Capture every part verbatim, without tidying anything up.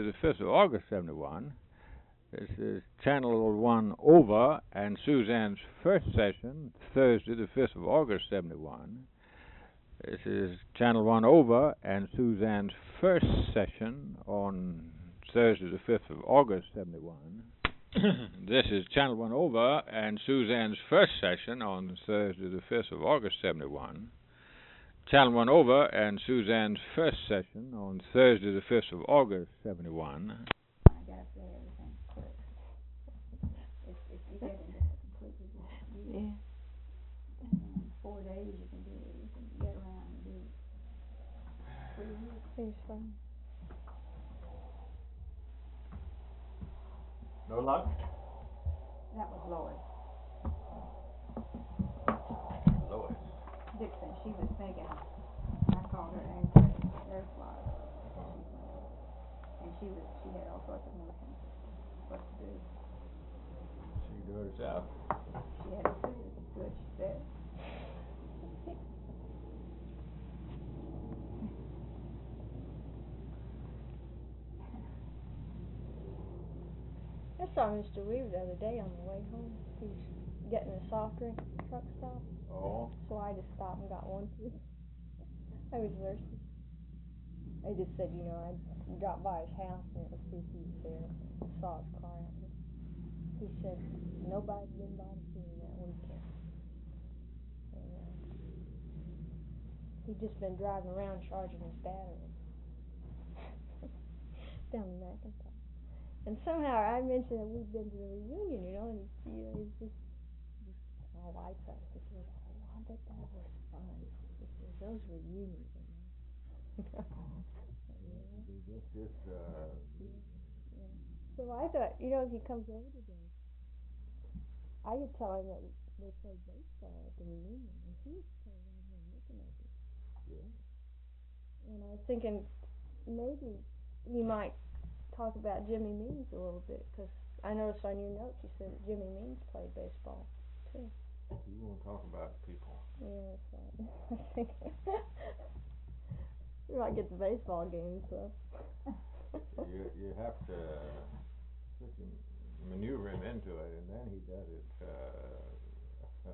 the fifth of August, seventy-one. This is Channel one over and Suzanne's first session, Thursday, the fifth of August, seventy-one. This is Channel one over and Suzanne's first session on Thursday, the fifth of August, seventy-one. This is Channel one over and Suzanne's first session on Thursday, the fifth of August, seventy-one. Channel one over and Suzanne's first session on Thursday, the fifth of August, seventy-one. I gotta say everything quick. If, if you get into it completely different, you, yeah. In four days you can do it. You can get around and do it. Three weeks. Seems fun. No luck? That was Lois. Lois. Dixon, she was thinking. I called her Angela. There's Lois. And she was, she had all sorts of notions what to do. She can do it herself. She had to do it. Good, she said. I saw Mister Weaver the other day on the way home. He was getting a soft drink at the truck stop. Oh. So I just stopped and got one too. I was thirsty. I just said, you know, I dropped by his house and to see if he was there. I saw his car out there. He said nobody's been by to see him that weekend. And, uh, he'd just been driving around charging his battery down in McIntyre. And somehow I mentioned that we'd been to the reunion, you know, and he, you know, he's just, just all lights up. He said, oh, I bet that was fun. He said, those reunions, you know. Yeah. Just, just, uh... Yeah. So I thought, you know, if he comes over today, I could tell him that they played baseball at the reunion, and he was playing around here looking at it. Yeah. And I was thinking maybe you might talk about Jimmy Means a little bit, because I noticed on your notes you said that Jimmy Means played baseball too. You won't talk about people. Yeah, that's right. I think we might get the baseball game, so. you you have to uh, maneuver him into it, and then he does it uh,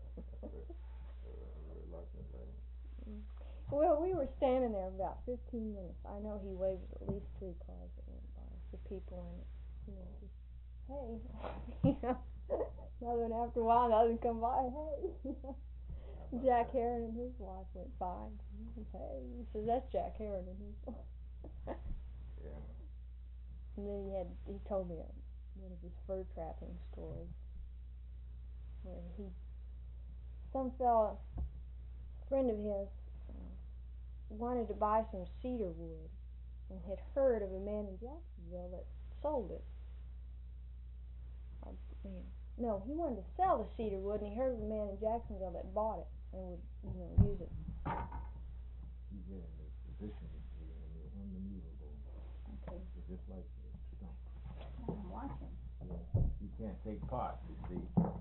reluctantly. Mm. Well, we were standing there about fifteen minutes. I know he waved at least three cars that went by, the people in it. You know, just, hey, you know. Another one after a while, another one come by, hey. Jack Heron and his wife went by. Hey, he says, that's Jack Heron and his wife. Yeah. And then he had, he told me a, one of his fur trapping stories, where he, some fella, friend of his, wanted to buy some cedar wood and had heard of a man in Jacksonville that sold it. Or, yeah. No, he wanted to sell the cedar wood, and he heard of a man in Jacksonville that bought it and would, you know, use it. He's in a position is unmaneuverable. Okay. It's just like the stump. I'm watching. Yeah. You can't take part, you see.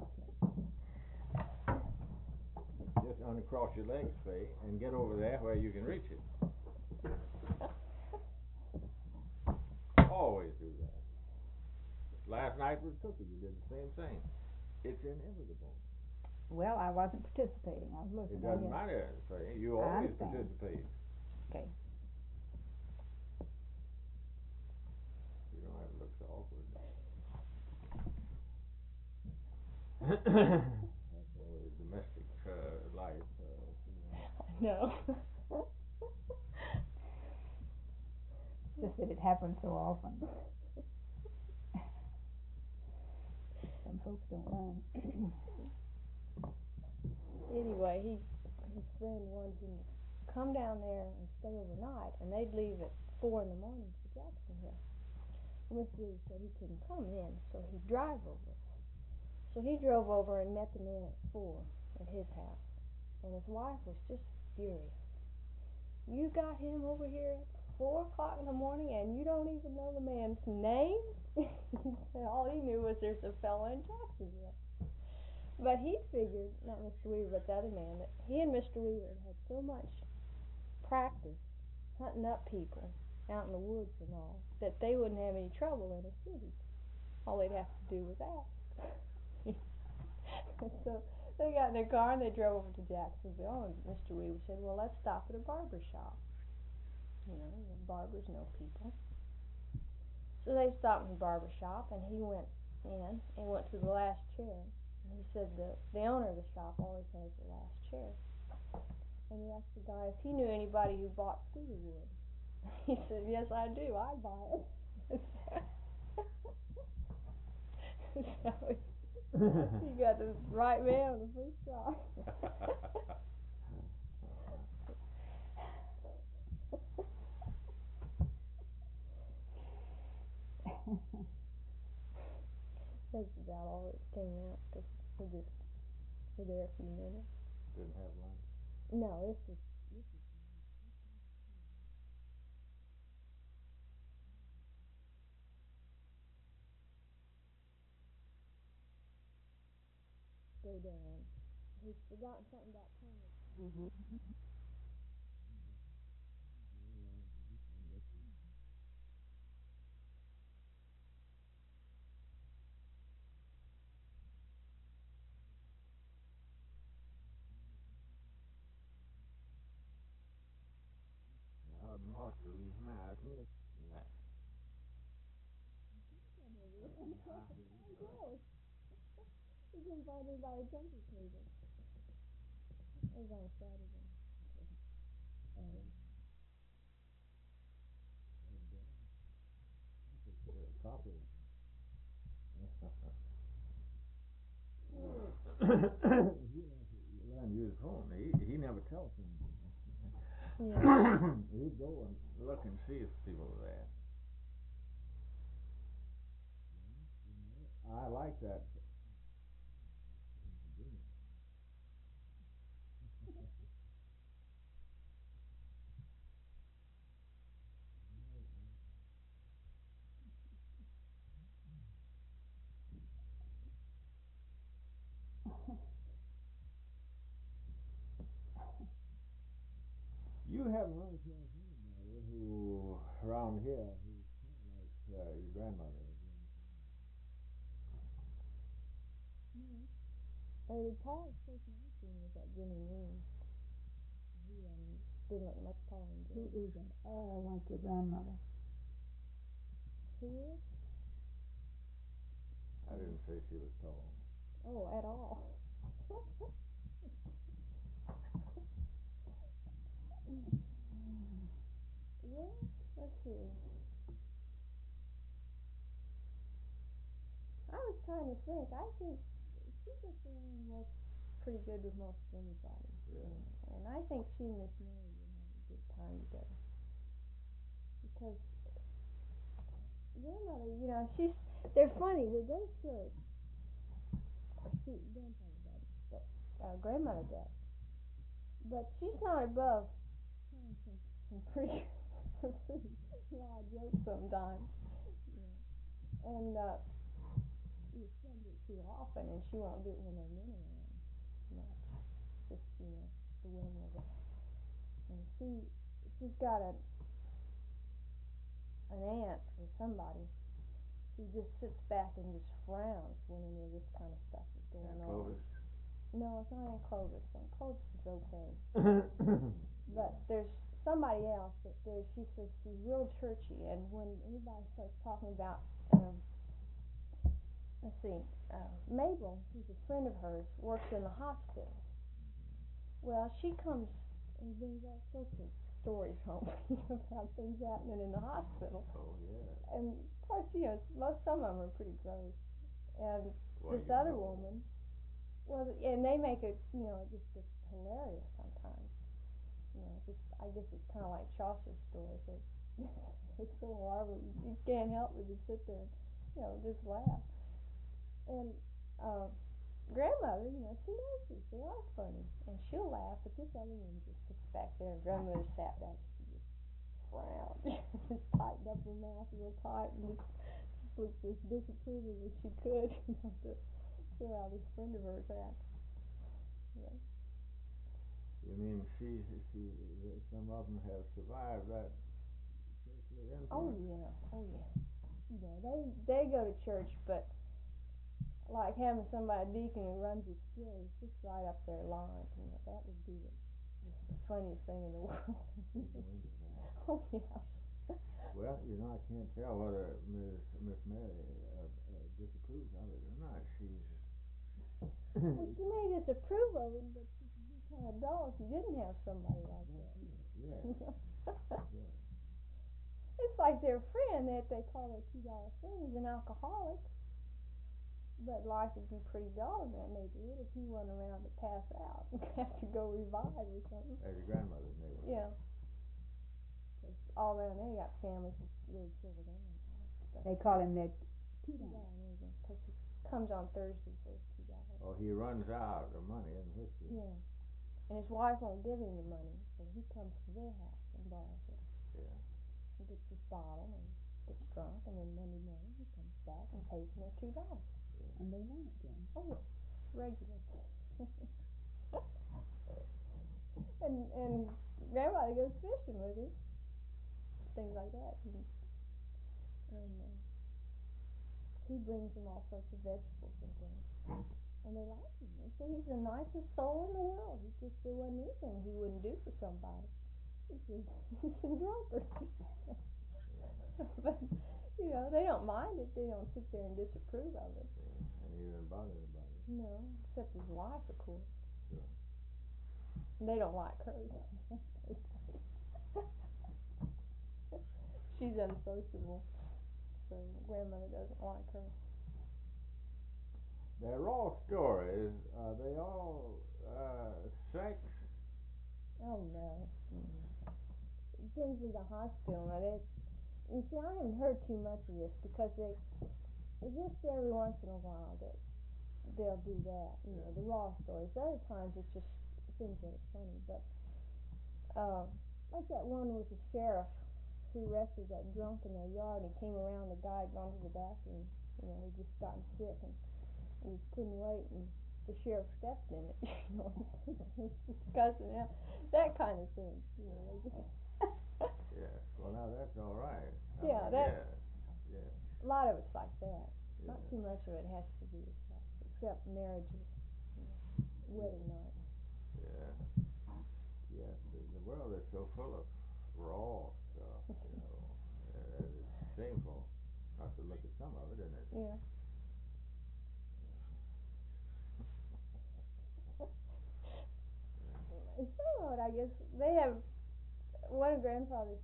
Just uncross your legs, Faye, and get over there where you can reach it. Always do that. Last night with Cookie, you did the same thing. It's inevitable. Well, I wasn't participating. I was listening. It doesn't matter, Faye. You always participate. Okay. You don't have to look so awkward. That's always domestic uh, life. Uh, No. Just that it happens so often. Some folks don't learn. Anyway, he, his friend wanted him to come down there and stay overnight, and they'd leave at four in the morning for Jacksonville. Mister Reed said he couldn't come in, so he'd drive over. So he drove over and met the man at four at his house, and his wife was just furious. You got him over here at four o'clock in the morning, and you don't even know the man's name? All he knew was there's a fellow in Jacksonville. But he figured, not Mister Weaver, but the other man, that he and Mister Weaver had so much practice hunting up people out in the woods and all, that they wouldn't have any trouble in a city. All they'd have to do was ask. So they got in their car and they drove over to Jacksonville, and Mister Weaver said, well, let's stop at a barber shop. You know, barbers know people. So they stopped in the barber shop, and he went in and went to the last chair. And he said the, the owner of the shop always has the last chair. And he asked the guy if he knew anybody who bought cedar wood. He said, yes, I do. I buy it. So he got the right man on the first try. That's about all that came out, because we just were there a few minutes. Didn't have lunch? No, this is, this is go down. He's forgotten something about Thomas. Mm-hmm. Ja, Martin, nej, nej. He couldn't find anybody to take his table. It was on Saturday. Um, Copy. Learn to use the phone. He he never telephoned. yeah. He'd go and look and see if people were there. I like that. You haven't run across anybody who around here who's kind of like uh, your grandmother. Mm-hmm. Uh, the tallest person I've seen was that Jimmy Moon. He um, didn't look much taller than Jimmy. Who is that? Oh, like your grandmother. Who is? I didn't say she was tall. Oh, at all. Yeah, let's see. I was trying to think. I think she gets along most pretty good with most anybody. Yeah. You know? And I think she and Miss Mary would have a good time together. Because grandmother, you know, she's they're funny. They go to church. Or she grandfather does, but uh, grandmother does. But she's not above telling some, some pretty some pretty wild jokes sometimes. You know. And uh you don't do it too often, and she won't do it when there are men around much. Just, you know, the whim of it. And she, she's got a, an aunt or somebody who just sits back and just frowns when any of this kind of stuff is going Aunt on. Clovis? No, it's not Aunt Clovis. Aunt Clovis is okay. But there's somebody else that there, she says she's real churchy, and when anybody starts talking about, um, let's see, uh, Mabel, who's a friend of hers, works in the hospital. Well, she comes and brings all sorts of stories home about things happening in the hospital. Oh, yeah. And of course, you know, most some of them are pretty gross. And Well, this you other know. woman, well, and they make it, you know, just, just hilarious sometimes. You know, just I guess it's kind of like Chaucer's stories. It's, it's so horrible. You can't help but just sit there and, you know, just laugh. And uh, grandmother, you know, she knows these. They are funny. And she'll laugh, but this other one just sits back there, and grandmother sat back and she just frowned. Just tightened up her mouth real tight and just, just looked as disapproving as she could, you know, to show how this friend of hers acts. Yeah. You mean she, she, some of them have survived that Oh yeah, oh yeah. You know, they they go to church, but like having somebody deacon who runs his skills just right up their line, you know, that would be the, just the funniest thing in the world. Oh yeah. Well, you know, I can't tell whether Miss Miss Mary uh, uh, disapproves of it or not. She's Well, she may disapprove of him, but she'd be kind of dull if you didn't have somebody like that. yeah, yeah. It's like their friend that they call their two dollar friend is an alcoholic. But life would be pretty dull in that neighborhood if he went around to pass out and have to go revive or something. As your grandmother's neighbor. Yeah. 'Cause all around there you got families with little children and all that stuff. They call him that two dollar neighbor because he comes on Thursday for his two dollars. Oh, he runs out of money and whiskey. Yeah. And his wife won't give him the money, so he comes to their house and borrows it. Yeah. He gets his bottle and gets drunk, and then Monday morning he comes back and pays them their two dollars. Yeah. and they want it then. Oh yeah, regular. and and grandmother goes fishing with him, things like that, and, and uh, he brings them all sorts of vegetables and things, and they like him. They say he's the nicest soul in the world. He just there wasn't anything he wouldn't do for somebody. He says he's a drunkard. But you know they don't mind it. They don't sit there and disapprove of it. Yeah. And he didn't bother anybody. No, except his wife, of course. Sure. They don't like her. She's unsociable, so grandmother doesn't like her. They're all stories. Are they all uh, sex? Oh no. Mm-mm. Things in the hospital. Now they, you see, I haven't heard too much of this because they, just every once in a while that they'll do that. You know, the raw stories. Other times it's just things that are funny. But uh, like that one with the sheriff who arrested that drunk in their yard, and he came around, the guy had gone to the bathroom, you know, he'd just gotten sick, and he couldn't wait, and the sheriff stepped in it, you know, was discussing that, that kind of thing, you know, they just Yes. Well, now that's all right. I yeah, mean, that, yes. Yes. a lot of it's like that. Yeah. Not too much of it has to do with sex, except marriages, you know, wedding night. Yeah. Yes. The, the world is so full of raw stuff, you know. Uh, it's shameful not to look at some of it, isn't it? Yeah. And some of it, I guess, they have, one grandfather's,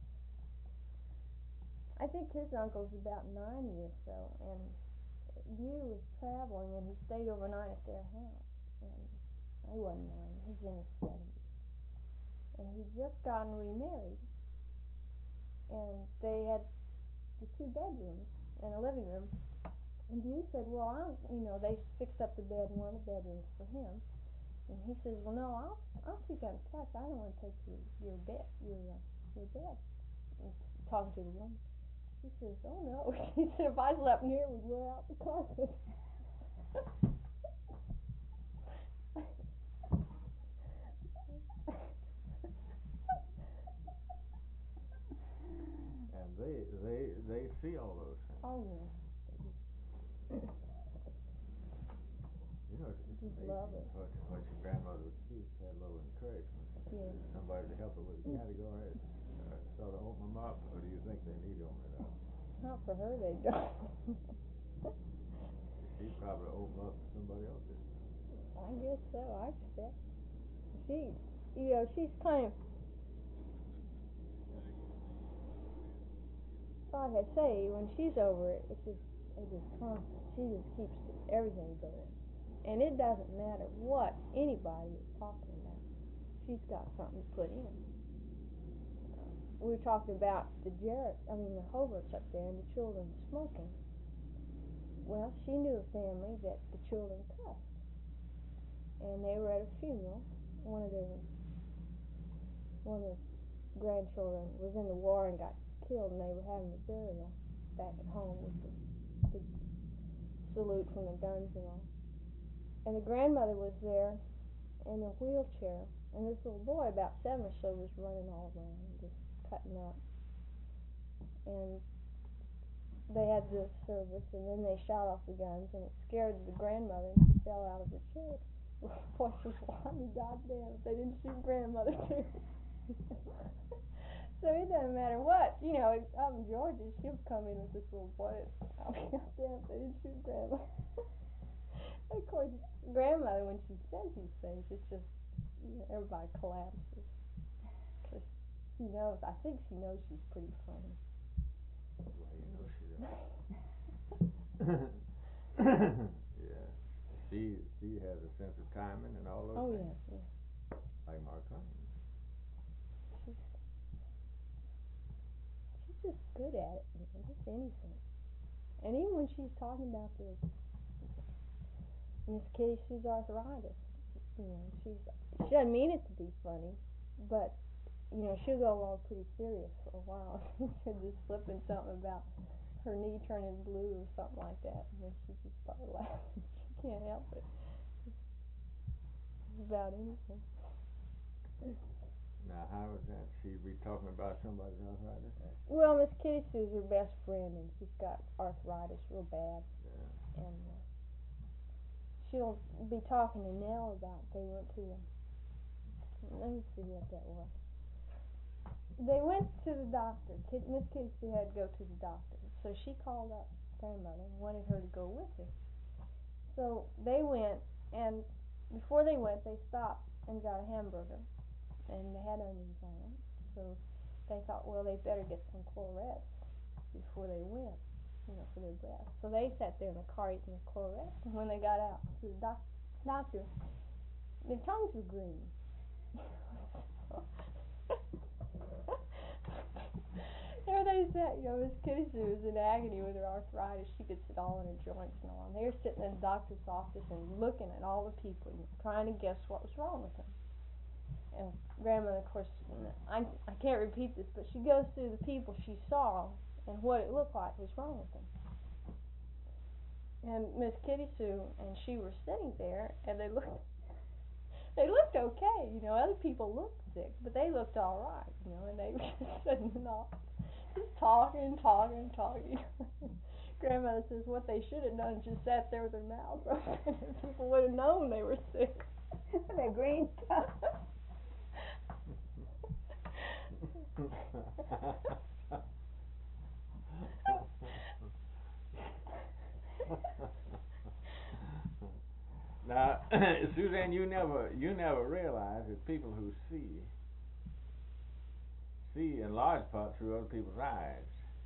I think his uncle's about ninety or so, and Hugh was traveling, and he stayed overnight at their house, and he wasn't ninety, he was in his seventies, and he'd just gotten remarried, and they had the two bedrooms and a living room, and Hugh said, well, I'll, you know, they fixed up the bed in one of the bedrooms for him, and he says, well, no, I'll, I'll sleep on the couch, I don't want to take your, your bed, your, uh, your bed, and talking to the woman. She says, oh no, she said, if I slept near, we'd wear out the carpet. And they they they see all those things. Oh yeah. You know, it's, it's Just amazing love it. what, what your grandmother would see. She had a little encouragement. Yeah. Somebody to help her with a category, uh, sort of open them up, or do you think they need opening up? Not for her, they don't. She'd probably open up to somebody else this time. I guess so, I expect. She, you know, she's kind of, like I say, when she's over it, it's just, it's just constant. She just keeps everything going. And it doesn't matter what anybody is talking about. She's got something to put in. Uh, we were talking about the Jarrett, I mean the Hobarts up there and the children smoking. Well, she knew a family that the children cussed. And they were at a funeral. One of their, one of the grandchildren was in the war and got killed, and they were having a burial back at home with the big salute from the guns and all. And the grandmother was there in a wheelchair, and this little boy, about seven or so, was running all around and just cutting up. and they had the service, and then they shot off the guns, and it scared the grandmother, and she fell out of her chair. Boy, she's why goddamn if they didn't shoot grandmother too. So it doesn't matter what, you know, out in Georgia, she'll come in with this little boy. I'll be goddamn if they didn't shoot grandmother. Of course, grandmother, when she says these things, it's just, you know, everybody collapses. Cause she knows, I think she knows she's pretty funny. Well, you know she does. Yeah. She she has a sense of timing and all those Oh, things. yeah, yeah. Like Mark Twain. She's, she's just good at it, you know, just anything. And even when she's talking about this, in this case, she's arthritis. You know, she's she doesn't mean it to be funny, but you know, she'll go along pretty serious for a while. She'll just slip in something about her knee turning blue or something like that, and then she just start laughing. She can't help it. It's about anything. Now, how is that? She'd be talking about somebody's arthritis? Well, Miss Kitty Sue's her best friend, and she's got arthritis real bad, Yeah. and uh, she'll be talking to Nell about they went to the, let me see what that was. They went to the doctor. Kid, Miss Kitty Sue had to go to the doctor, so she called up grandmother and wanted her to go with her. So they went, and before they went, they stopped and got a hamburger, and they had onions on it. So they thought, well, they better get some Clorets before they went, you know, for their breath. So they sat there in the car eating the Clorets, and when they got out to the doc- doctor, their tongues were green. There they sat, you know, Miss Kitty Sue was in agony with her arthritis. She could sit all in her joints and all. And they were sitting in the doctor's office and looking at all the people, and trying to guess what was wrong with them. And grandmother, of course, I I can't repeat this, but she goes through the people she saw and what it looked like was wrong with them. And Miss Kitty Sue and she were sitting there, and they looked, they looked okay, you know. Other people looked sick, but they looked all right, you know. And they were just sitting and all, just talking, talking, talking. Grandmother says what they should have done is just sat there with their mouths open, and people would have known they were sick. They're green stuff. Now, Suzanne, you never you never realize that people who see see in large part through other people's eyes.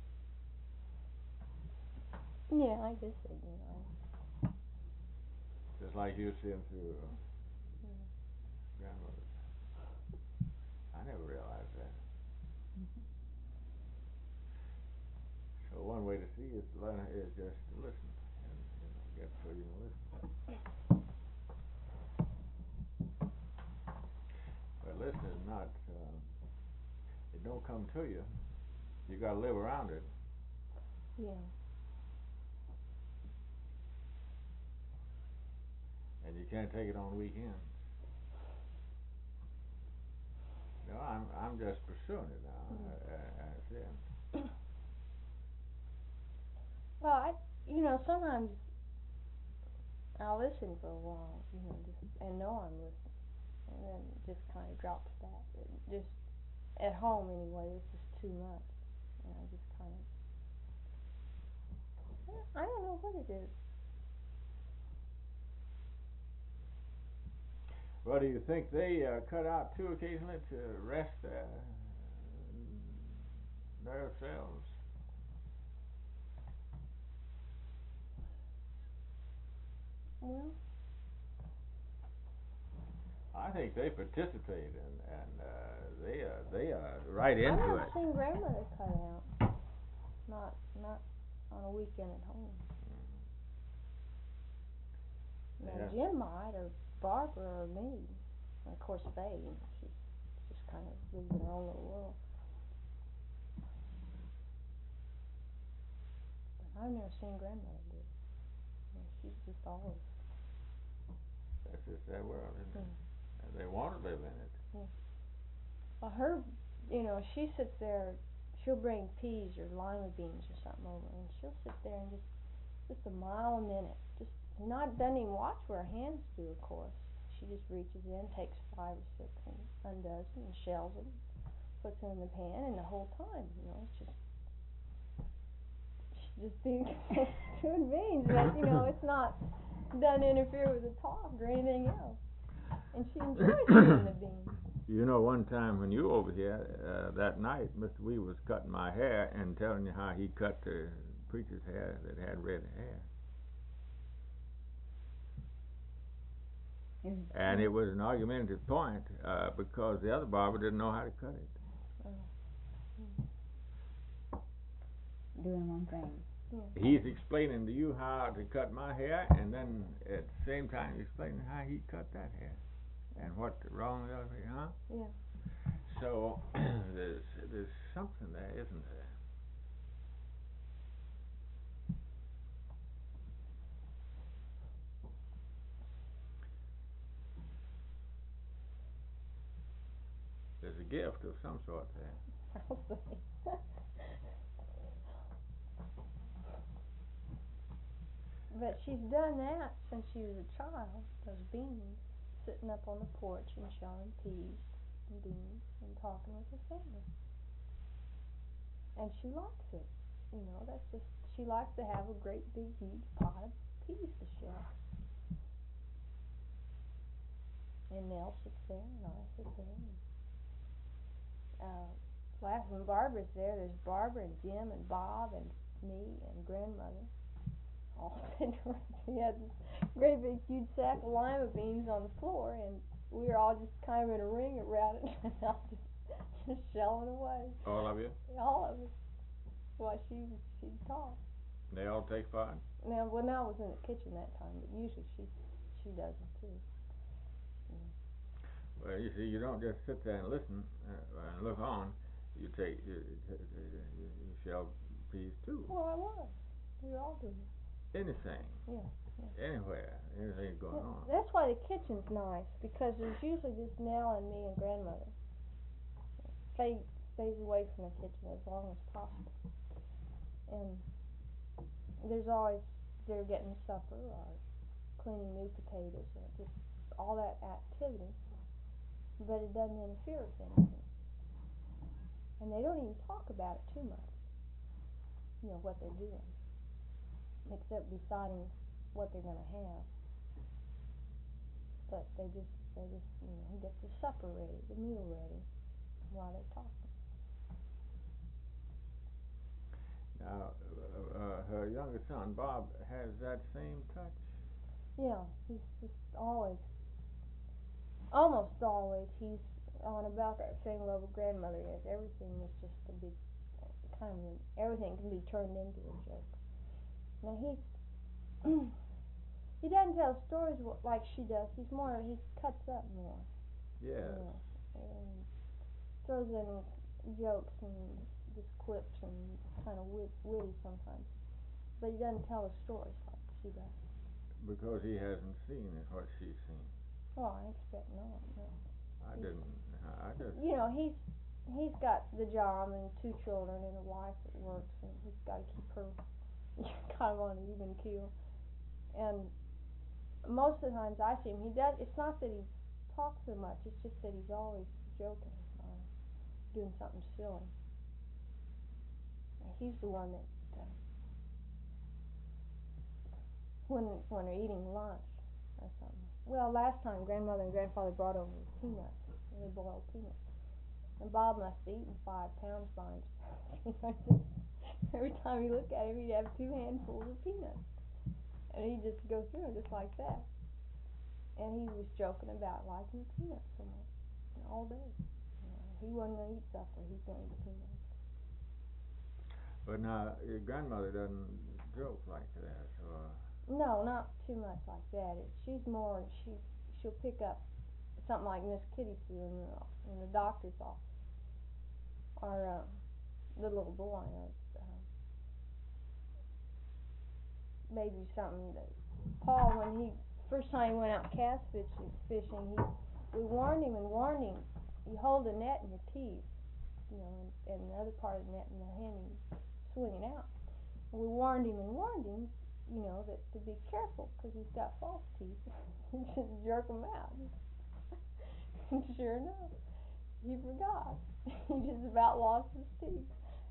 Yeah, I guess they do. I, Just like you see them through yeah. grandmother's. I never realized that. So one way to see is to learn is just to listen, and you know, get so you can listen. But listening is not. Um, it don't come to you. You got to live around it. Yeah. And you can't take it on weekends. No, I'm I'm just pursuing it now. Mm. I, I, I see. Well, I, you know, sometimes I'll listen for a while, you know, just and know I'm listening, and then it just kind of drops back. It just at home anyway, it's just too much, and I just kind of, I don't know what it is. Well, do you think they uh, cut out too occasionally to rest their nerve cells? Well, I think they participate and and uh, they are they are right into I've never it. seen grandmother cut out. Not not on a weekend at home. Mm-hmm. Now Yeah. Jim might, or Barbara, or me. And of course Faye, you know, she's just kind of lives in her own little world. But I've never seen grandmother do it. You know, she's just always. That's just their world, isn't it? Mm. And they want to live in it. Yeah. Well, her, you know, she sits there. she'll bring peas or lima beans or something over, and she'll sit there and just just a mile a minute, just not doesn't even watch where her hands do, of course. She just reaches in, takes five or six, and undoes them and shells them, puts them in the pan, and the whole time, you know, it's just she's just being doing beans, but you know, it's not doesn't interfere with the talk or anything else, and she enjoys doing the beans. You know, one time when you were over here uh, that night, Mister Wee was cutting my hair and telling you how he cut the preacher's hair that had red hair. And it was an argumentative point uh, because the other barber didn't know how to cut it. Oh. Doing one thing. Yeah. He's explaining to you how to cut my hair, and then at the same time he's explaining how he cut that hair and what's wrong with the other hair, huh? Yeah. So there's there's something there, isn't there? There's a gift of some sort there. Probably. But she's done that since she was a child, those beans, sitting up on the porch and shelling peas and beans and talking with her family. And she likes it. You know, that's just, she likes to have a great big huge pot of peas to shell. And Nell sits there and I sit there. And, uh, last when Barbara's there, there's Barbara and Jim and Bob and me and grandmother. All sitting around. We had this great big huge sack of lima beans on the floor, and we were all just kind of in a ring around it, and all just just shelling away. All of you? All of us. While she she talked. They all take part? Now, well, Nell was in the kitchen that time, but usually she she does it too. Yeah. Well, you see, you don't just sit there and listen uh, and look on. You take you, you, you, you shell peas too. Well, I was. We were all doing it. Anything. Yeah. Yeah. Anywhere. Anything's going Yeah, on. that's why the kitchen's nice, because there's usually just Nell and me and grandmother. Faye stays away from the kitchen as long as possible. And there's always, they're getting supper or cleaning new potatoes or just all that activity. But it doesn't interfere with anything. And they don't even talk about it too much. You know, what they're doing. Except deciding what they're going to have. But they just, they just, you know, he gets the supper ready, the meal ready, while they're talking. Now, uh, uh, her younger son, Bob, has that same touch? Yeah, he's just always, almost always, he's on about that same level grandmother is. Everything is just a big, kind of, everything can be turned into a joke. Now he's, he doesn't tell stories like she does. He's more, he cuts up more. Yes. You know, and throws in jokes and just clips and kind of wit, witty sometimes. But he doesn't tell the stories like she does. Because he hasn't seen what she's seen. Well, I expect not, no. I He's, didn't, I just... You know, he's he's got the job and two children and a wife that works, and he's got to keep her kind of on an even keel. And most of the times I see him, he does, it's not that he talks so much, it's just that he's always joking or doing something silly. And he's the one that, uh, when when they're eating lunch or something. Well, last time grandmother and grandfather brought over peanuts, really boiled peanuts. And Bob must have eaten five pounds by himself. Every time you look at him, he'd have two handfuls of peanuts. And he'd just go through them just like that. And he was joking about liking peanuts so much all day. You know, he wasn't going to eat supper, he's going to eat peanuts. But now, your grandmother doesn't joke like that, or... No, not too much like that. It, she's more, she, she'll pick up something like Miss Kitty Sue in the, in the doctor's office. Or uh, the little boy, or uh, maybe something that Paul, when he first time he went out cast fishing, fishing, he we warned him and warned him. You hold the net in your teeth. you know, and, and the other part of the net in the hand, he was swinging out. And we warned him and warned him, you know, that to be careful because he's got false teeth. Just jerk them out. And sure enough, he forgot. He just about lost his teeth.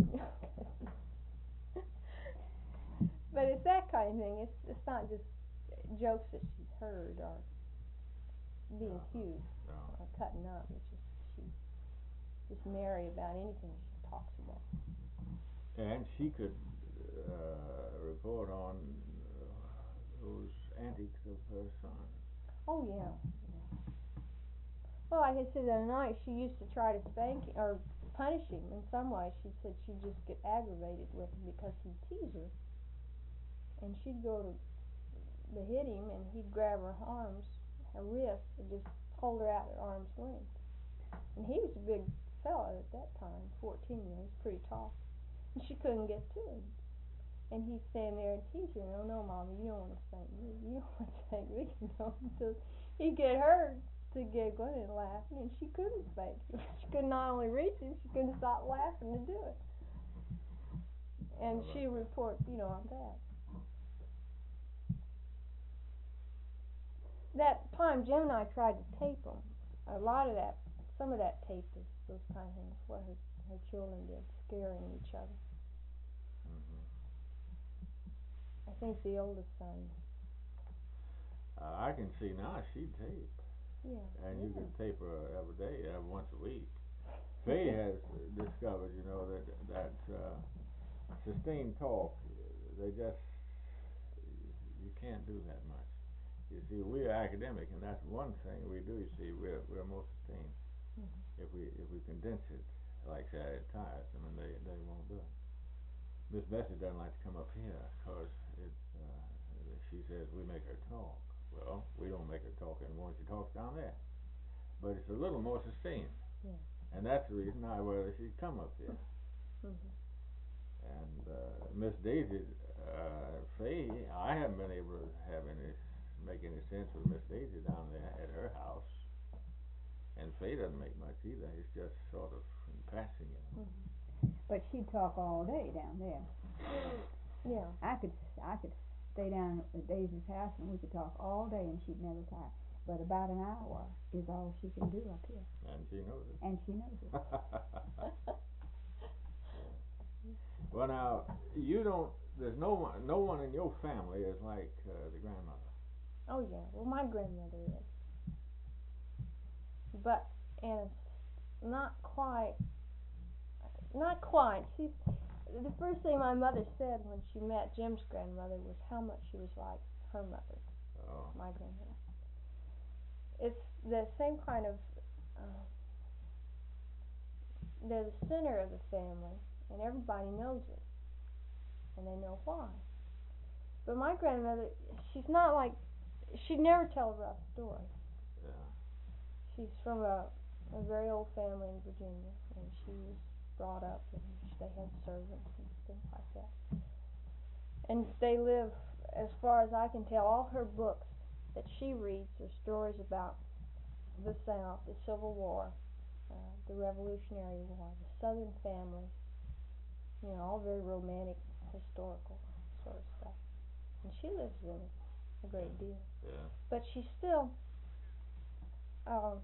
But it's that kind of thing. It's it's not just jokes that she's heard or being No. cute No. or cutting up. It's just she's just merry about anything she talks about. And she could uh, report on uh, those antics of her son. Oh yeah. yeah. Well, like I said the other night, she used to try to spank him, or punish him in some way. She said she'd just get aggravated with him because he'd tease her, and she'd go to, to hit him, and he'd grab her arms, her wrists, and just hold her out at arm's length. And he was a big fella at that time, fourteen. You know, he was pretty tall, and she couldn't get to him. And he'd stand there and tease her. No, no, Mommy, you don't want to spank me. You don't want to spank me. You know, so he'd get her to giggling and laughing, and she couldn't spank him. She could not only reach him, she couldn't stop laughing to do it. And How about she that? report, you know, on that. That time Jim and I tried to tape them. A lot of that, some of that tape is those kind of things, what her, her children did, scaring each other. Mm-hmm. I think the oldest son. Uh, I can see now she'd tape. Yeah. And you yeah. could tape her every day, every once a week. Faye has discovered, you know, that that uh, sustained talk, they just, you can't do that much. You see, we're academic, and that's one thing we do. You see, we're we're more sustained. Mm-hmm. If we if we condense it like that, it tires them, and they they won't do it. Miss Bessie doesn't like to come up here because it's. Uh, she says we make her talk. Well, we don't make her talk anymore. She talks down there, but it's a little more sustained. Yeah. And that's the reason I rather she'd come up here. Mm-hmm. And uh, Miss Daisy, uh, Faye, I haven't been able to have any make any sense with Miss Daisy down there at her house. And Faye doesn't make much either. It's just sort of in passing, you know. Mm-hmm. But she'd talk all day down there. Yeah. I could I could stay down at Daisy's house and we could talk all day and she'd never tire. But about an hour is all she can do up here. And she knows it. And she knows it. Well, now you don't. There's no one. No one in your family is like uh, the grandmother. Oh yeah. Well, my grandmother is, but and not quite. Not quite. She's the first thing my mother said when she met Jim's grandmother was how much she was like her mother, Oh. my grandmother. It's the same kind of. Uh, they're the center of the family, and everybody knows it, and they know why. But my grandmother, she's not like. She'd never tell a rough story. Yeah. She's from a, a very old family in Virginia, and she was brought up, and they had servants and things like that. And they live, as far as I can tell, all her books that she reads are stories about the South, the Civil War, uh, the Revolutionary War, the Southern families, you know, all very romantic, historical sort of stuff. And she lives in it a great Yeah. deal. Yeah. But she's still, um,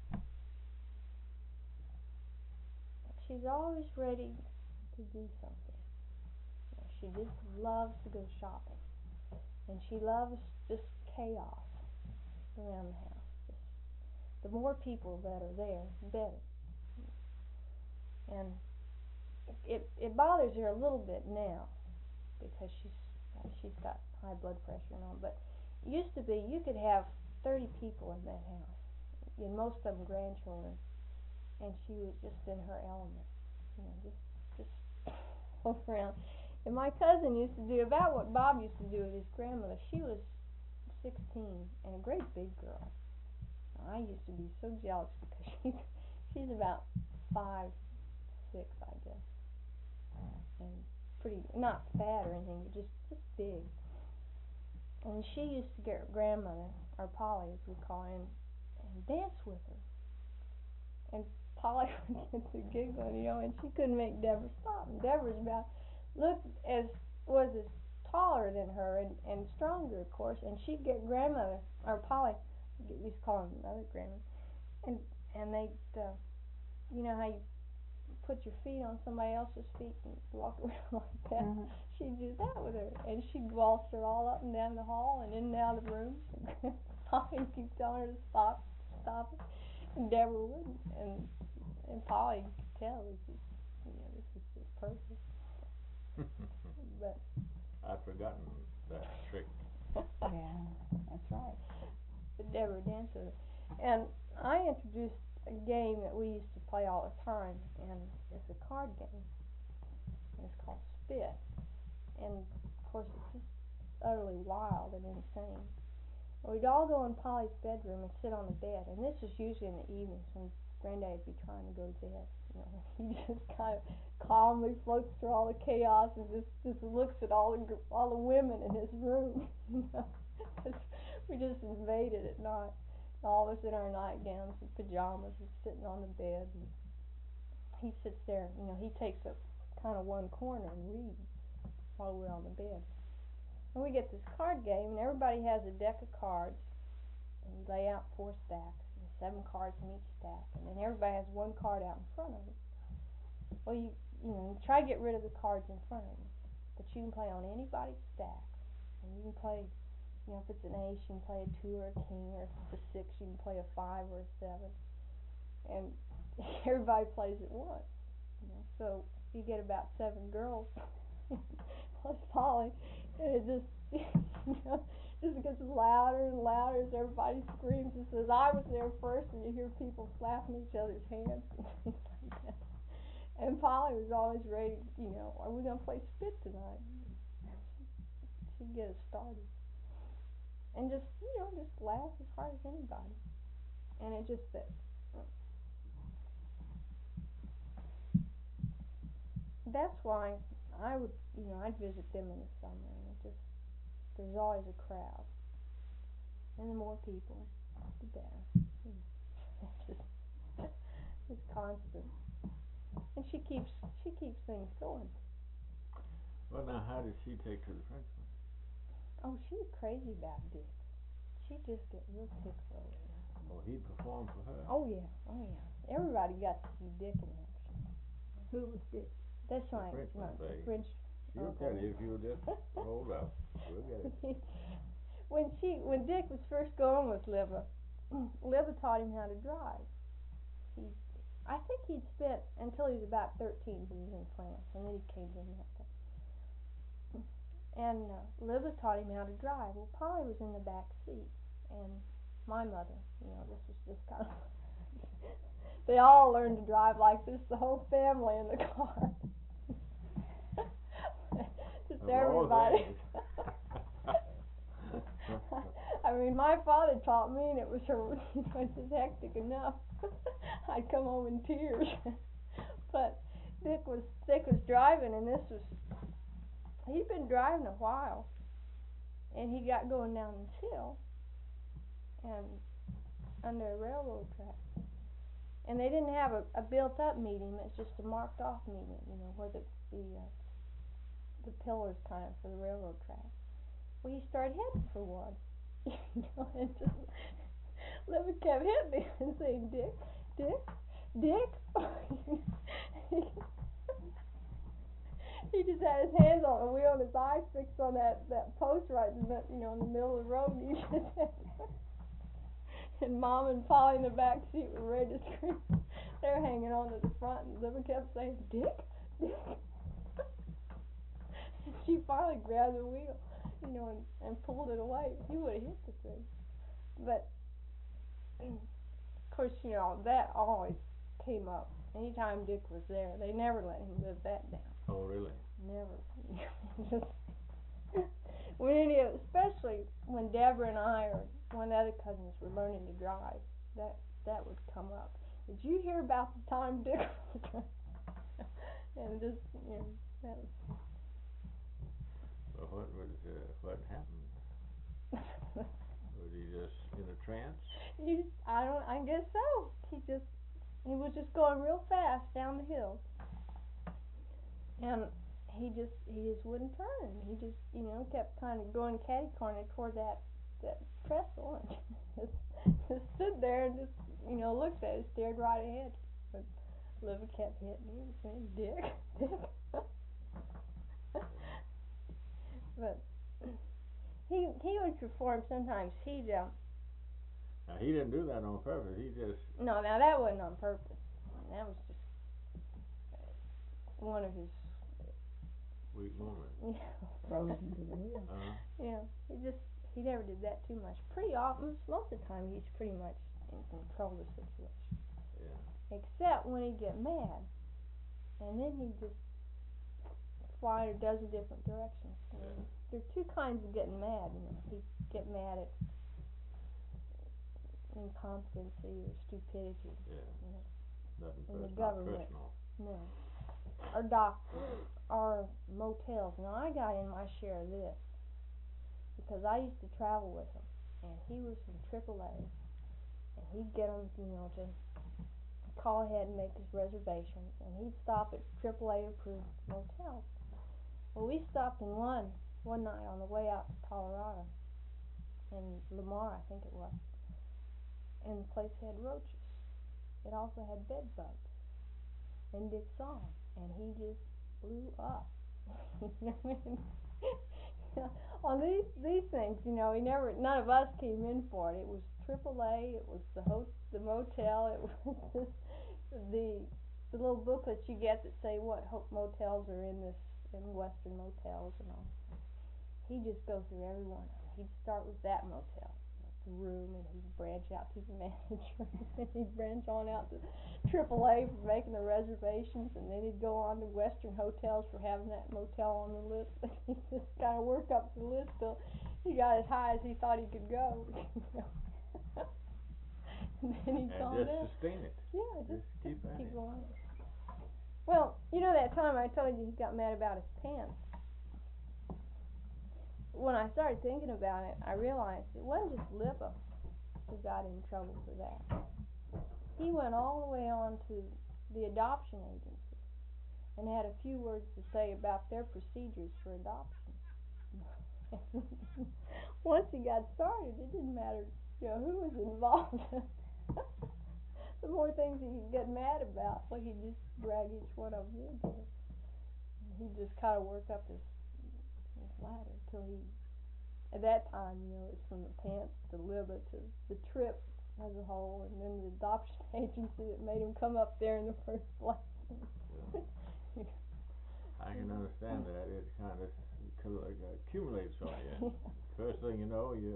she's always ready to do something. You know, she just loves to go shopping, and she loves just chaos around the house. Just, the more people that are there, the better. And it it bothers her a little bit now because she's uh, she's got high blood pressure and all. But it used to be you could have thirty people in that house, and most of them grandchildren, and she was just in her element, you know, just just over around. And my cousin used to do about what Bob used to do with his grandmother. She was sixteen and a great big girl. I used to be so jealous because she's she's about five six, I guess, and pretty not fat or anything, but just just big. And she used to get her grandmother, or Polly as we call her, and, and dance with her, and Polly would get to giggling, you know, and she couldn't make Deborah stop. And Deborah's about looked as was as taller than her and and stronger, of course. And she'd get grandmother or Polly, we used to call them mother grandmother, and and they, uh, you know how you put your feet on somebody else's feet and walk around like that. Uh-huh. She'd do that with her, and she'd waltz her all up and down the hall and in and out of the rooms. Polly would keep telling her to stop, stop, and Deborah wouldn't. And and Polly could tell this is, you know, this is just perfect. But I've forgotten that trick. Yeah, that's right. but Deborah danced with her, and I introduced a game that we used to play all the time, and it's a card game. And it's called Spit, and of course it's just utterly wild and insane. We'd all go in Polly's bedroom and sit on the bed, and this was usually in the evenings when Granddad would be trying to go to bed. You know, he just kind of calmly floats through all the chaos and just just looks at all the all the women in his room. You know, we just invaded at night. All of us in our nightgowns and pajamas and sitting on the bed. And he sits there. You know, he takes up kind of one corner and reads while we're on the bed. And we get this card game, and everybody has a deck of cards, and you lay out four stacks, and seven cards in each stack, and then everybody has one card out in front of them. Well, you you know, you try to get rid of the cards in front of you, but you can play on anybody's stack, and you can play, you know, if it's an ace, you can play a two or a king, or if it's a six, you can play a five or a seven, and everybody plays at once. You know, so you get about seven girls plus Polly. And it just, you know, just gets louder and louder as everybody screams and says, "I was there first," and you hear people slapping each other's hands and things like that. And Polly was always ready, you know, "Are we going to play Spit tonight?" She'd get us started. And just, you know, just laugh as hard as anybody. And it just fit. That's why I would, you know, I'd visit them in the summer, and it just, there's always a crowd, and the more people, the better. You know, it's just, it's constant, and she keeps, she keeps things going. Well, now, how did she take to the Frenchman? Oh, she was crazy about Dick. She'd just get real ticked over him. Oh, he performed for her? Oh yeah, oh yeah. Everybody got to see Dick in action. Who was Dick? That's The right. Frenchman, right. The babe. French. She'll uncle. tell you if you'll just hold up. We'll get it. when she, when Dick was first going with Liva, Liva taught him how to drive. He, I think he'd spent until he was about thirteen. He was in France, and then he came to America. And uh, Liva taught him how to drive. Well, Polly was in the back seat, and my mother, you know, this was just kind of. They all learned to drive like this. The whole family in the car. Just everybody. I mean, my father taught me, and it was her, it was just hectic enough. I'd come home in tears. But Dick was Dick was driving, and this was he'd been driving a while, and he got going down this hill, and under a railroad track, and they didn't have a, a built-up median. It's just a marked-off median, you know, where the the uh, the pillars kind of for the railroad track. Well, he started heading for one. You know, and just Liva kept hitting me and saying, "Dick, Dick, Dick." He just had his hands on the wheel and his eyes fixed on that, that post right in the, you know, in the middle of the road. And he just had, and Mom and Polly in the back seat were ready to scream. They're hanging on to the front, and Liva kept saying, "Dick, Dick." And she finally grabbed the wheel, you know, and, and pulled it away. He would have hit the thing. But, of course, you know, that always came up. Anytime Dick was there, they never let him live that down. Oh, really? Never. Just when any of, especially when Deborah and I or one of the other cousins were learning to drive, that that would come up. Did you hear about the time Dick was driving? And just, you know, that was. Well, what was uh, what happened? Was he just in a trance? He, I don't. I guess so. He just He was just going real fast down the hill, and he just he just wouldn't turn. He just you know kept kind of going catty corner toward that that trestle, and just, just stood there and just you know looked at it, stared right ahead. But Livy kept hitting him, saying, "Dick, Dick." But he he would perform sometimes. He'd um. Now, he didn't do that on purpose. He just. No, now that wasn't on purpose. That was just one of his weak moments. Yeah. Frozen to the hill. Uh-huh. Yeah. He just he never did that too much. Pretty often, most of the time, he's pretty much in control of the situation. Yeah. Except when he get mad, and then he just fly or does a different direction. I mean, Yeah. There are two kinds of getting mad. You know, he get mad at incompetency or stupidity. Yeah. You know, Nothing in the personal. government. Personal. No. Our doctors, our motels. Now I got in my share of this because I used to travel with him, and he was from triple A, and he'd get him, you know, to call ahead and make his reservations, and he'd stop at triple A approved motels. Well, we stopped in one one night on the way out to Colorado, in Lamar, I think it was, and the place had roaches. It also had bed bugs, and Dick saw him, and he just blew up. On these these things, you know, he never, none of us came in for it. It was triple A. It was the ho- the motel. It was just the the little booklets you get that say what ho- motels are in this in Western motels and all. He'd just go through every one of them. He'd start with that motel, the room, and he'd branch out to the manager, and he'd branch on out to triple A for making the reservations, and then he'd go on to Western hotels for having that motel on the list. He just kind of worked up the list till he got as high as he thought he could go. And then he'd And calm just down. sustain it. Yeah, just, Just keep at keep it. going. Well, you know that time I told you he got mad about his pants. When I started thinking about it, I realized it wasn't just Lipa who got in trouble for that. He went all the way on to the adoption agency and had a few words to say about their procedures for adoption. Once he got started, it didn't matter, you know, who was involved. The more things he could get mad about, like he'd just drag each one of them into it. He'd just kind of work up his, his ladder till he, at that time, you know, it's from the pants to Liba to the trip as a whole, and then the adoption agency that made him come up there in the first place. Yeah. I can understand that. It kind of accumulates on you. First thing you know, you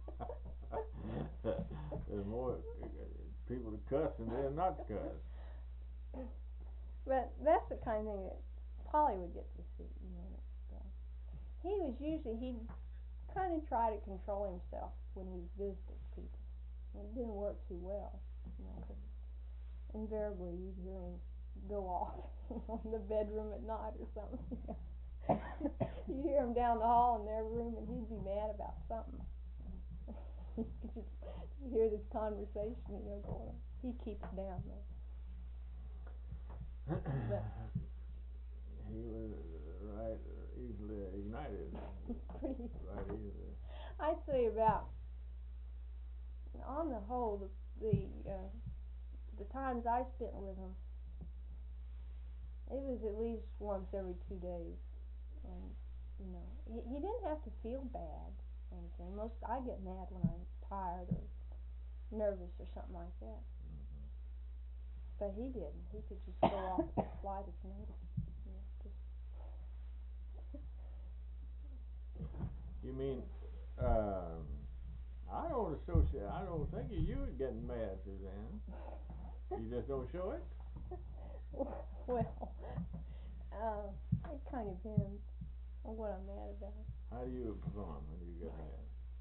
there's more people to cuss than there are not to cuss. But that's the kind of thing that Polly would get to see, you know. So he was usually, he'd kind of try to control himself when he visited people. And it didn't work too well, you know, because invariably you'd hear him go off, you know, in the bedroom at night or something. You'd hear him down the hall in their room, and he'd be mad about something. You could just hear this conversation, you know, going on. He keeps down though. But he was right easily ignited. Pretty. Right easily. I'd say about, on the whole, the the, uh, the times I spent with him, it was at least once every two days, and you know, he he didn't have to feel bad or anything. Most I get mad when I'm tired or nervous or something like that. Mm-hmm. But he didn't. He could just go off at the slightest notice. You know, just You mean, um, I don't associate, I don't think of you getting mad, Suzanne. You just don't show it? Well, uh, it kind of depends on what I'm mad about. How do you perform when you get mad?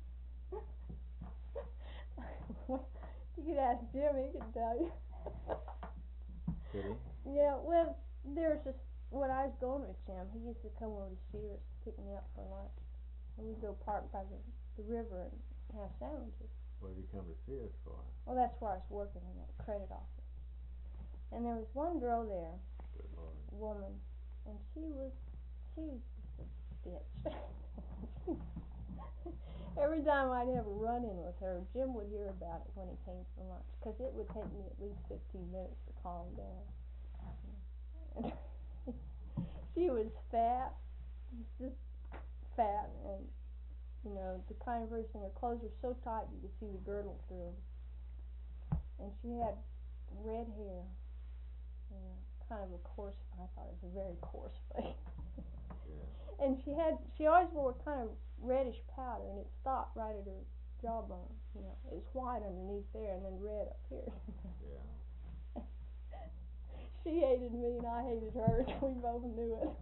You could ask Jim, he can tell you. Could he? Yeah, well, there's just, when I was going with Jim, he used to come over to Cedars to pick me up for lunch. And we'd go park by the, the river and have sandwiches. What did he come to see us for? Well, that's where I was working in that credit office. And there was one girl there, Good Lord. woman, and she was, she was just a bitch. Every time I'd have a run-in with her, Jim would hear about it when he came for lunch, 'cause it would take me at least fifteen minutes to calm down. And she was fat, just fat, and, you know, the kind of person, her clothes were so tight you could see the girdle through them. And she had red hair, and kind of a coarse, I thought it was a very coarse face. Yeah. And she had, she always wore kind of reddish powder, and it stopped right at her jawbone, you know. It was white underneath there, and then red up here. Yeah. She hated me, and I hated her, and we both knew it.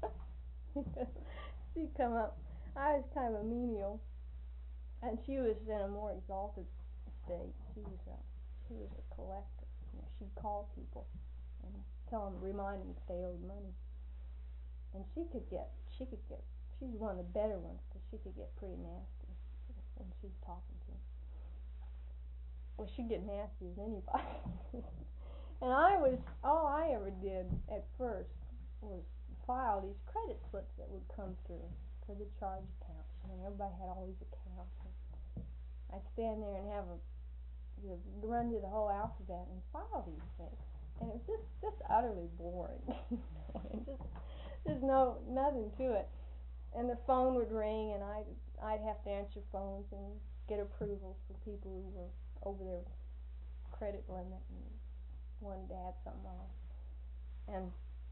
She'd come up, I was kind of a menial, and she was in a more exalted state. She was a, she was a collector. You know, she'd call people and tell them, remind them that they owed money. And she could get, she could get, she was one of the better ones, because she could get pretty nasty when she was talking to them. Well, she'd get nasty as anybody. And I was, all I ever did at first was file these credit slips that would come through for the charge accounts. You know, everybody had all these accounts. And I'd stand there and have a, you know, run through the whole alphabet and file these things. And it was just, just utterly boring. And just, there's no, nothing to it. And the phone would ring, and I'd, I'd have to answer phones and get approvals for people who were over their credit limit and wanted to have something off. And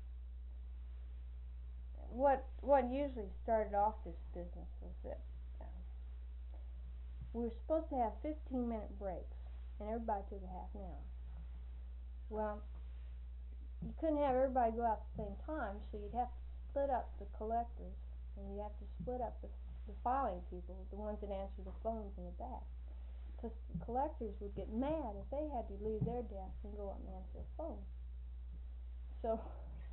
what what usually started off this business was that um, we were supposed to have fifteen minute breaks, and everybody took a half an hour. Well, you couldn't have everybody go out at the same time, so you'd have to split up the collectors, and you'd have to split up the, the filing people, the ones that answer the phones in the back. Because the collectors would get mad if they had to leave their desk and go up and answer a phone. So,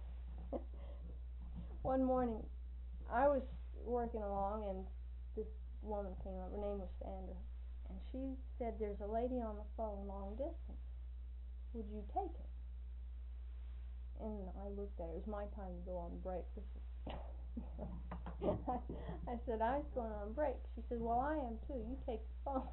one morning, I was working along, and this woman came up. Her name was Sandra, and she said, "There's a lady on the phone long distance. Would you take it?" And I looked at her. It was my time to go on break. This is I, I said, "I was going on break." She said, "Well, I am too. You take the phone."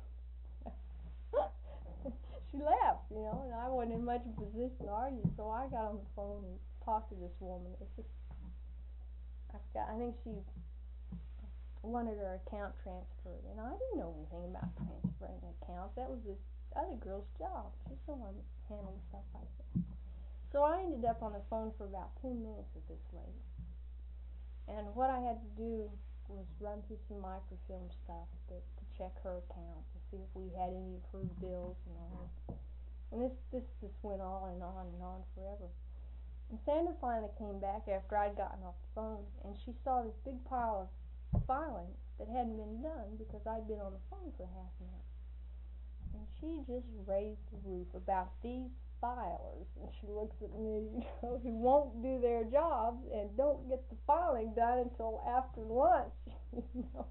She laughed, you know, and I wasn't in much of a position to argue, so I got on the phone and talked to this woman. It's just, I forgot, I think she wanted her account transferred, and I didn't know anything about transferring accounts. That was this other girl's job. She's the one that handled stuff like that. So I ended up on the phone for about ten minutes with this lady, and what I had to do was run through some microfilm stuff to, to check her account, to see if we had any approved bills and all that. And this, this just went on and on and on forever. And Sandra finally came back after I'd gotten off the phone, and she saw this big pile of filing that hadn't been done because I'd been on the phone for half an hour. And she just raised the roof about these filers, and she looks at me, you know, who won't do their jobs and don't get the filing done until after lunch, you know.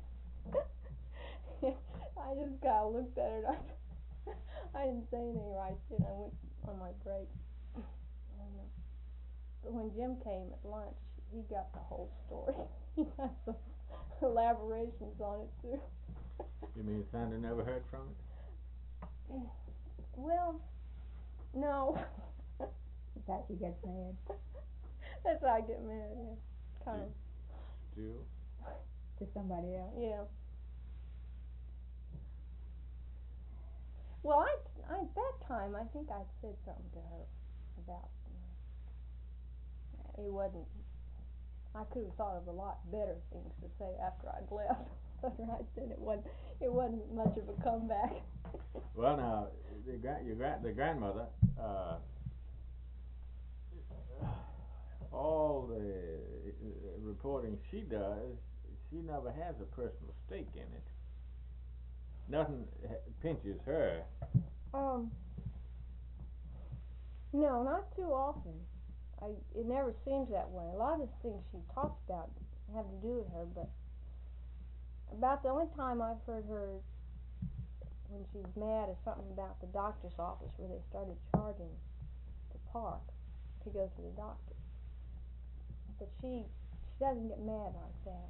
I just kind of looked at her, and I, I didn't say anything right then. I went on my break. And, uh, but when Jim came at lunch, he got the whole story. He got some elaborations on it too. You mean Sandra never heard from it? Well, no. That's how she gets mad. That's how I get mad, yeah. Kind of. Still? To somebody else. Yeah. Well, I, I, at that time, I think I'd said something to her about, you know, it wasn't, I could have thought of a lot better things to say after I'd left. After I said it wasn't, it wasn't much of a comeback. Well, now, the gra- your gra- the grandmother, uh, all the uh, reporting she does, she never has a personal stake in it. Nothing ha- pinches her. Um, no, not too often. I, it never seems that way. A lot of the things she talks about have to do with her, but about the only time I've heard her when she's mad is something about the doctor's office where they started charging the park to go to the doctor. But she she doesn't get mad like that.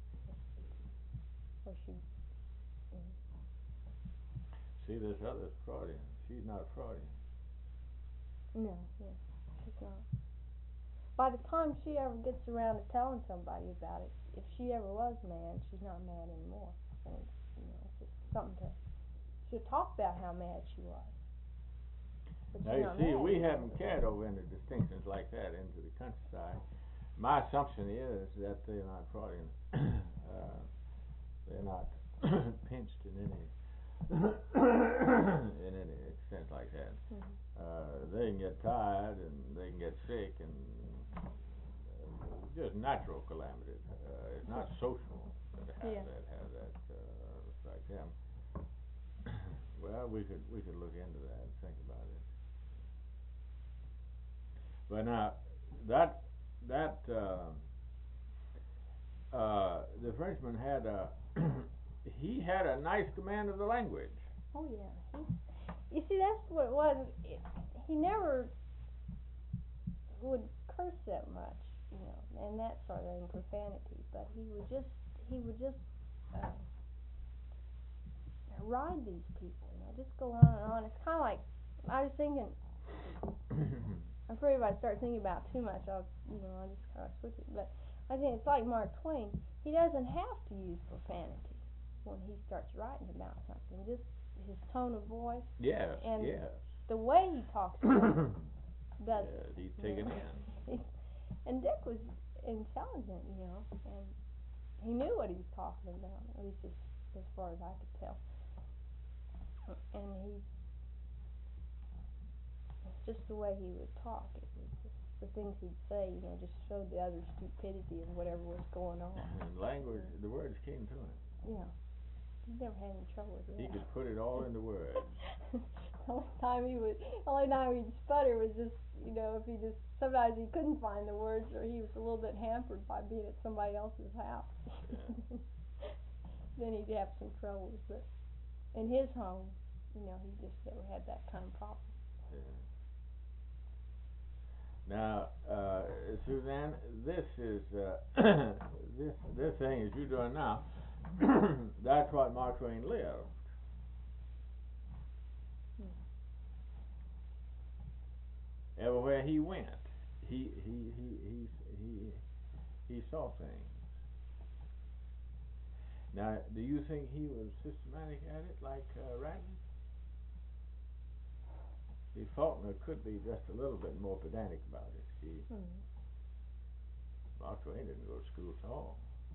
Or she. Mm. See, this other's Freudian. She's not Freudian. No, yeah, she's not. By the time she ever gets around to telling somebody about it, if she ever was mad, she's not mad anymore. And it's, you know, it's just something to. She'll talk about how mad she was. But Now she's you not see, mad we anymore. haven't carried over into distinctions like that into the countryside. My assumption is that they're not Freudian. uh, they're not pinched in any in any extent like that. Mm-hmm. Uh, they can get tired and they can get sick and uh, just natural calamities. Uh, it's not social that have Yeah. that have that uh, like them. Well, we could we could look into that and think about it. But now that that uh, uh, the Frenchman had a he had a nice command of the language. Oh yeah. He, you see, that's what it was. It, he never would curse that much, you know, and that sort of thing, profanity. But he would just he would just uh, ride these people, you know, just go on and on. It's kind of like I was thinking. I'm afraid if I start thinking about it too much, I'll, you know, I'll just kind of switch it. But I think it's like Mark Twain. He doesn't have to use profanity when he starts writing about something. Just his tone of voice. Yes, and yes. the way he talks about it does Yeah, it. he's you taken know. in. And Dick was intelligent, you know, and he knew what he was talking about, at least as, as far as I could tell. And he, it's just the way he would talk. It was just the things he'd say, you know, just showed the other stupidity of whatever was going on. And language, the words came to him. Yeah. He never had any trouble with that. He could put it all into words. The only time he would, the only time he'd sputter was just, you know, if he just, sometimes he couldn't find the words, or he was a little bit hampered by being at somebody else's house. Yeah. Then he'd have some troubles, but in his home, you know, he just never had that kind of problem. Yeah. Now, uh, Suzanne, this is uh, this this thing as you're doing now. That's what Mark Twain lived. Hmm. Everywhere he went, he he he he he he saw things. Now, do you think he was systematic at it like uh, Radley? See, Faulkner could be just a little bit more pedantic about it. See, Hmm. Mark Twain didn't go to school at all.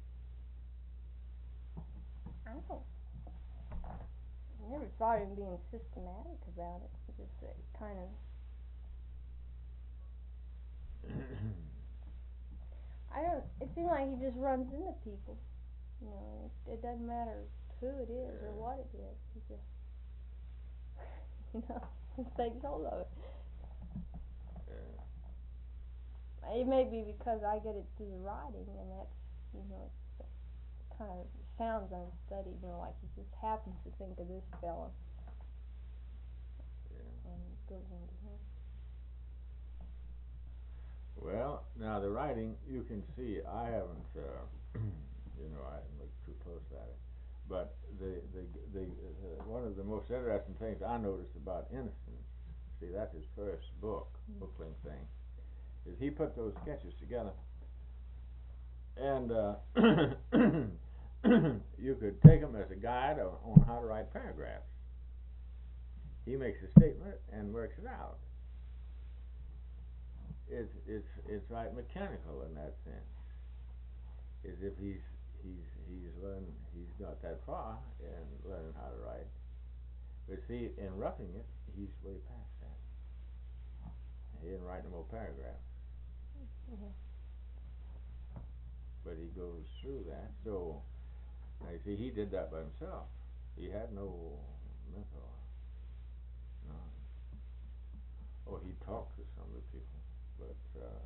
I don't. I never thought of him being systematic about it. He just uh, kind of. I don't. It seems like he just runs into people. You know, it, it doesn't matter who it is Yeah. or what it is. He just, you know, just takes hold of it. Yeah. It may be because I get it through the writing, and that's, you know, it kind of sounds unstudied. You know, like he just happens to think of this fellow, Yeah. and it goes into him. Well, now the writing, you can see, I haven't, uh, you know, I haven't looked too close at it, but the the the uh, one of the most interesting things I noticed about Innocence, see, that's his first book, Mm. bookling thing, is he put those sketches together, and uh, you could take them as a guide on, on how to write paragraphs. He makes a statement and works it out. It's it's it's like mechanical in that sense. As if he's he's he's learned he's got that far in learning how to write. But see, in Roughing It, he's way past that. He didn't write no more paragraphs. Mm-hmm. But he goes through that. So now you see, he did that by himself. He had no mentor. No. Oh, he talked to some of the people, but. Uh,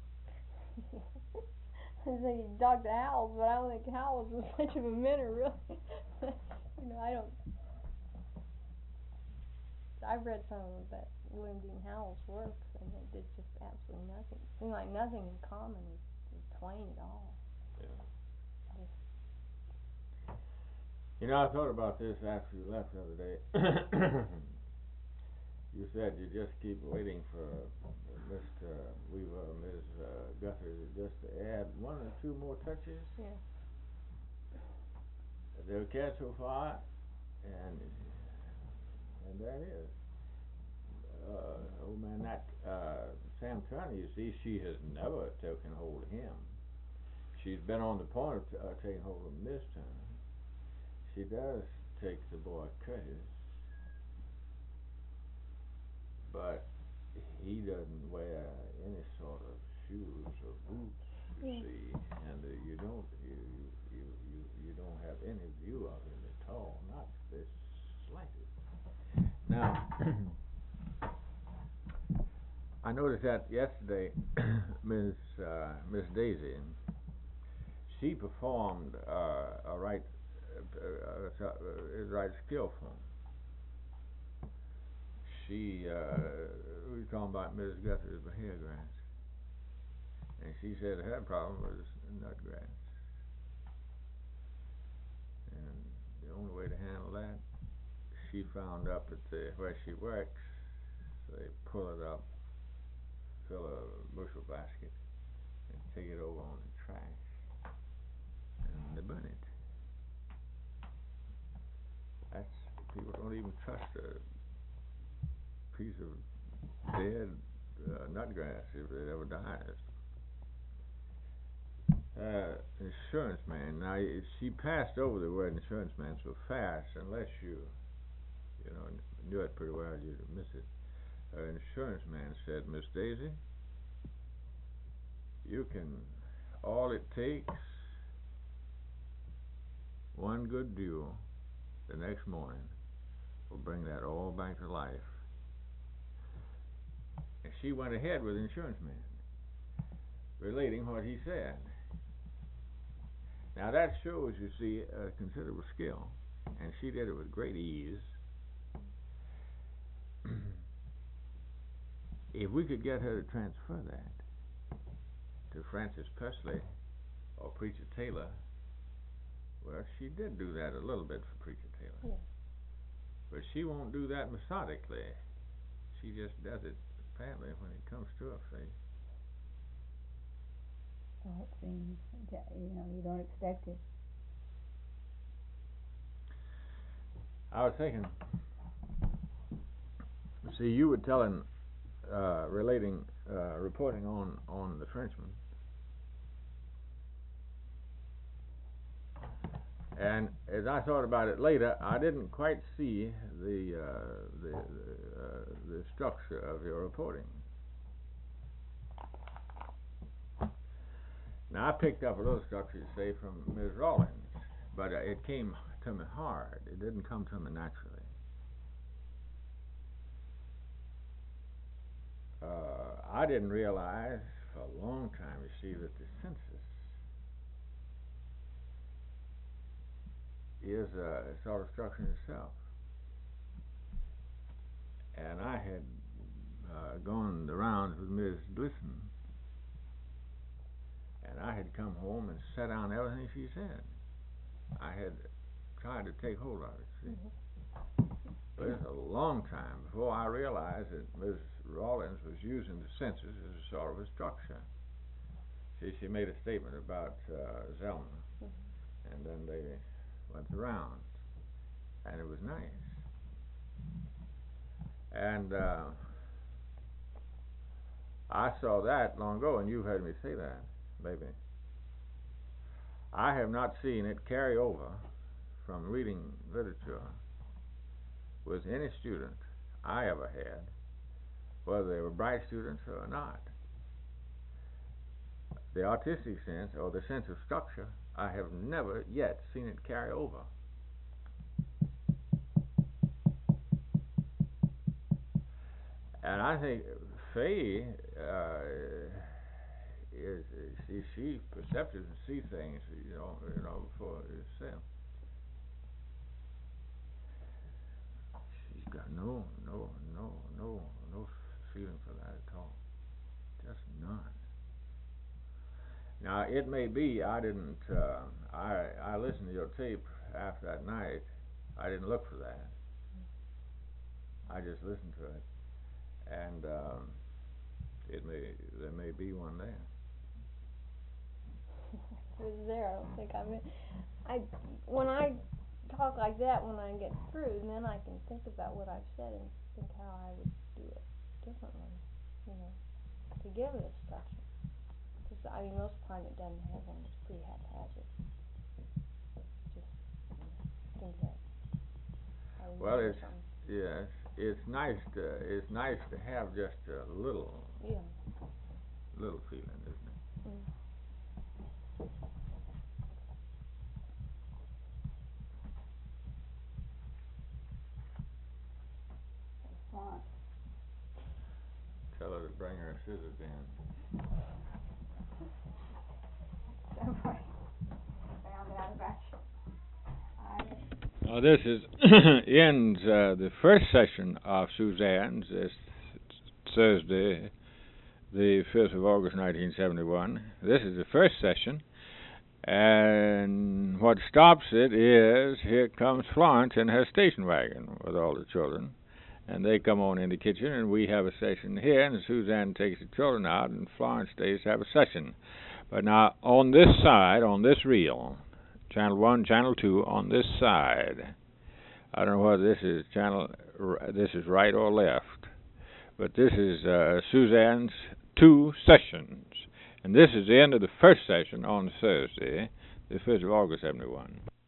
I was thinking Doctor Howells, but I don't think Howells was much of a mentor, really. You know, I don't. I've read some of that William Dean Howells' works, and it did just absolutely nothing. It seemed like nothing in common with, with Twain at all. Yeah. Just, You know, I thought about this after you left the other day. You said you just keep waiting for Mister Weaver or Miz Uh, Guthrie just to add one or two more touches. yeah. They'll catch so far, and and that is. Uh, old man, that uh, Sam Turner, you see, she has never taken hold of him. She's been on the point of t- uh, taking hold of him this time. She does take the boy Curtis, but he doesn't wear any sort of shoes or boots, you Yeah. see, and uh, you don't you, you you you don't have any view of him at all, not the slightest. Now, I noticed that yesterday, Miss uh, Miss Daisy, she performed uh, a right uh, uh, uh, right skill form. She uh, we were talking about Miss Guthrie's hair grass, and she said her problem was nut grass, and the only way to handle that, she found up at the where she works, they pull it up, fill a bushel basket, and take it over on the trash, and they burn it. That's people don't even trust a piece of dead uh, nut grass if it ever dies. Uh, insurance man. Now y- she passed over the word insurance man so fast, unless you, you know, knew it pretty well, you'd miss it. Her insurance man said, Miss Daisy, you can. All it takes one good dew the next morning will bring that all back to life. And she went ahead with the insurance man, relating what he said. Now that shows, you see, a considerable skill, and she did it with great ease. If we could get her to transfer that to Francis Presley or Preacher Taylor, well, she did do that a little bit for Preacher Taylor. Yeah. But she won't do that methodically. She just does it apparently when it comes to her face. Well, it seems, that, you know, you don't expect it. I was thinking, see, you were telling, uh, relating, uh, reporting on, on the Frenchman. And as I thought about it later, I didn't quite see the uh, the the, uh, the structure of your reporting. Now I picked up a little structure, say, from Miz Rawlins, but uh, it came to me hard. It didn't come to me naturally. Uh, I didn't realize for a long time, you see, that the census is a sort of structure in itself. And I had uh, gone the rounds with Miz Glisson, and I had come home and set down everything she said. I had tried to take hold of it, see. Mm-hmm. But it was a long time before I realized that Miz Rawlins was using the census as a sort of a structure. See, she made a statement about uh, Zelma, Mm-hmm. and then they went around, and it was nice. And uh, I saw that long ago, and you've heard me say that, maybe. I have not seen it carry over from reading literature with any student I ever had, whether they were bright students or not. The artistic sense, or the sense of structure, I have never yet seen it carry over. And I think Faye uh, is she she's perceptive and sees things, you know, you know, for herself. She's got no no Now, it may be I didn't, uh, I, I listened to your tape after that night. I didn't look for that. I just listened to it. And, um, it may, there may be one there. It was there, I don't think I mean, I, when I talk like that, when I get through, then I can think about what I've said and think how I would do it differently, you know, to give it a structure. Because, I mean, most of the time it doesn't have one, it's pretty haphazard. Just, you know, things that I Well, remember it's, from. yes, it's nice to, it's nice to have just a little, Yeah. little feeling, isn't it? Mm. Florence. Tell her to bring her scissors in. Somebody found out about you. I, Now, this is ends uh, the first session of Suzanne's this Thursday, the fifth of August, nineteen seventy-one. This is the first session, and what stops it is here comes Florence in her station wagon with all the children, and they come on in the kitchen, and we have a session here, and Suzanne takes the children out, and Florence stays to have a session. But now, on this side, on this reel, channel one, channel two, on this side, I don't know whether this is channel, this is right or left, but this is uh, Suzanne's two sessions, and this is the end of the first session on Thursday, the fifth of August, seventy-one.